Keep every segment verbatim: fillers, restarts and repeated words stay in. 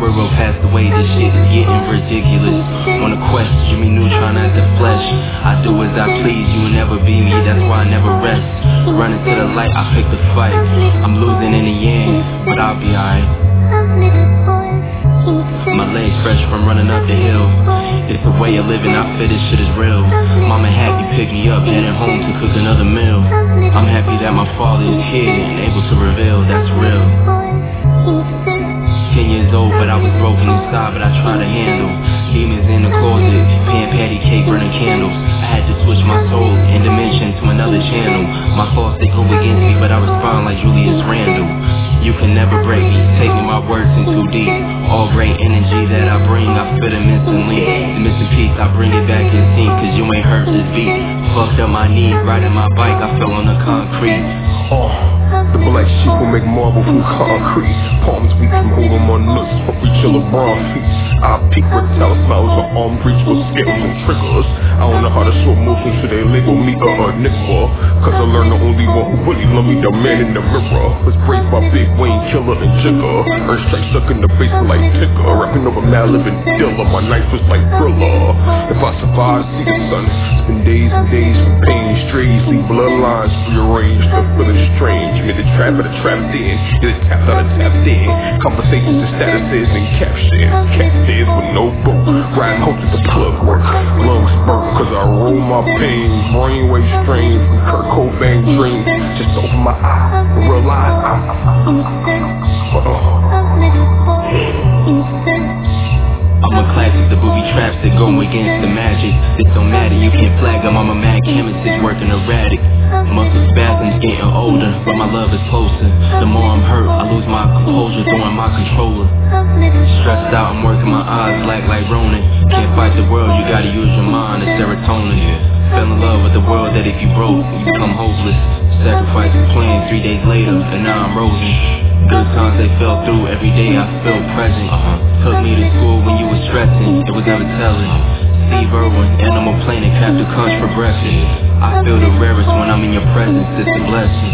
Roro passed away, this shit is getting ridiculous. On a quest, Jimmy Neutron as the flesh. I do as I please, you will never be me, that's why I never rest. Running to the light, I pick the fight. I'm losing in the end, but I'll be alright. My legs fresh from running up the hill. It's a way of living, I feel this shit is real. Mama happy picked me up, heading home to cook another meal. I'm happy that my father is here and able to reveal that's real. Ten years old, but I was broken inside, but I tried to handle. Demons in the closet, pan patty cake, burning candles. I had to switch my soul and dimension to another channel. My thoughts, they go against me, but I respond like Julius Randle. You can never break me, taking my words in too deep. All great energy that I bring, I feel it instantly. The missing piece, I bring it back in sync, cause you ain't heard this beat. Fucked up my knee, riding my bike, I fell on the concrete. Oh, the black sheep will make marble from concrete. Palms weak from holding my nuts, but we chill around feet. I peak reptile smiles on arm breach with scales and triggers. I don't know how to show emotions, so they label me a enigma. Cause I learned the only one who really love me, the man in the mirror. Was braced by Big Wayne, Killer and Jigger. Earn straight stuck in the face like Ticker. Rapping over Mad Living Dilla, my knife was like Thriller. If I survive to see the sun, it's been days and days from pain. Strays, leave bloodlines rearranged, the feeling strange. Made the trap out of trapped in, get it tapped out of tapped in. Conversations and statuses and captions. Catfish with no boat, riding home to the plug work. Lungs burn cause I roll my pain. Brainwave strain from Kurt Cobain dreams. Just open my eyes and realize I'm uh-oh. I'm a classic, the booby traps that go against the magic. It don't matter, you can't flag them, I'm a mad chemist, working erratic. Muscle spasms getting older, but my love is closer. The more I'm hurt, I lose my composure, throwing my controller. Stressed out, I'm working my eyes black like Ronin. Can't fight the world, you gotta use your mind, it's serotonin. Fell in love with the world that if you broke, you become hopeless. Sacrifice the plan three days later, and now I'm rosing. Good times they fell through, every day I feel present. uh-huh. Took me to school when you was stressing, it was never telling. Steve Irwin, Animal Planet, Captain Crunch for breakfast. I feel the rarest when I'm in your presence, it's a blessing.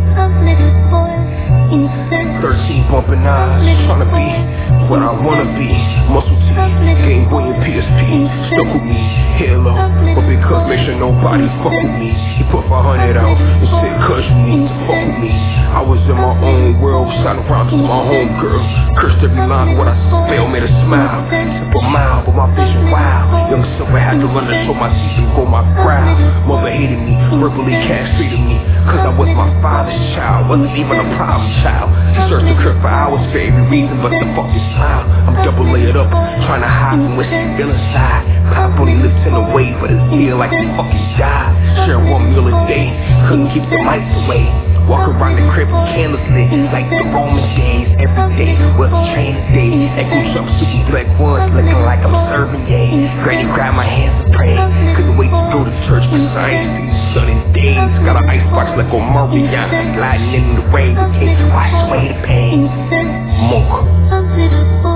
Thirteen bumping eyes, trying to be what I wanna be. Muscle T, Game Boy and P S P, stuck with me, Halo. But because make sure nobody fuck with me, he put five hundred out and said cause you need to fuck with me. I was in my own world, shouting around to my home girl. Cursed every line what I spell, made her smile. Simple mile, but my vision wild. Young Silver had to run to show my teeth and go my growl. Mother hated me, verbally castrated me, cause I was my father's child. Wasn't even a problem child. She searched the crib for hours for every reason but the fucking smile. I'm double layered up, trying to hide from what's still inside. Pop only lives in a way, but it's feel like he fucking died. Share one meal a day, couldn't keep the mics away. Walk around the crib with candles lit, like the Roman days. Every day was a training day. Echo jump super black ones, looking like I'm serving, yeah. Granny grabbed my hands and prayed. Couldn't wait to go to church for science these sunny days. Got an icebox like Omarion, sliding in the rain. Can't wash away the pain. Mocha.